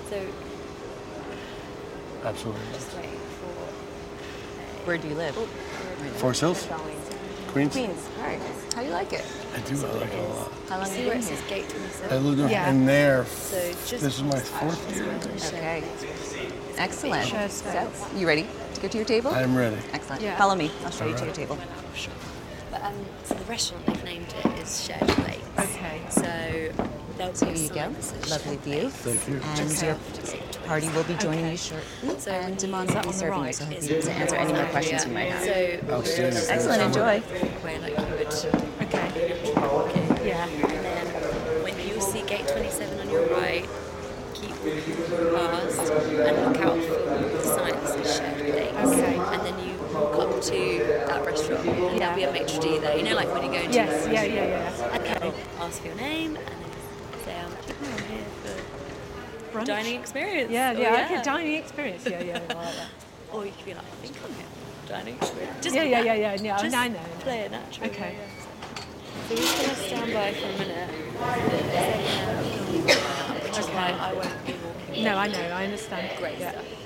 So Absolutely. just waiting for. Where do you live? Forest Hills? Queens? Queens. All right. How do you like it? I do. I like it a lot. How long have See you where been it here? says gate I 27. lived Yeah. in there. So just This is my 4th year. Okay. Excellent. Shared So, space. you ready to go to your table? I'm ready. Excellent. Yeah. Follow me. I'll show you to your table. But so the restaurant they've named it is Shared Place. Okay. So there'll be So a here you sign go. that says Lovely Shared view. Place. Thank you. And your party will be joining you shortly. So And Damon is will that be on the serving you, right? so he'll Is be able to answer any more questions you might have. So Outstanding. Excellent. Enjoy. where like you would Okay. walk in, Yeah. and then when you see gate 27 on your right, keep walking past and look out for the sign that says Shared Place. Okay. And then you walk up to that restaurant, and there'll be a maitre d' there. You know, like when you go into Yes. the Yeah. Yeah. Yeah. and they'll ask for your name and then say, I'm here for Brunch. dining experience. Yeah. Or, Yeah. Okay. Dining experience. Yeah. Yeah. I like that. Or you could be like, I think I'm here for dining experience. Just Yeah. be Yeah. that. Yeah. Yeah. Just No. I know. play it naturally. Okay. So we're just going to stand by for a minute. Which is why I won't be walking. No. I know. I understand. Great Yeah. stuff.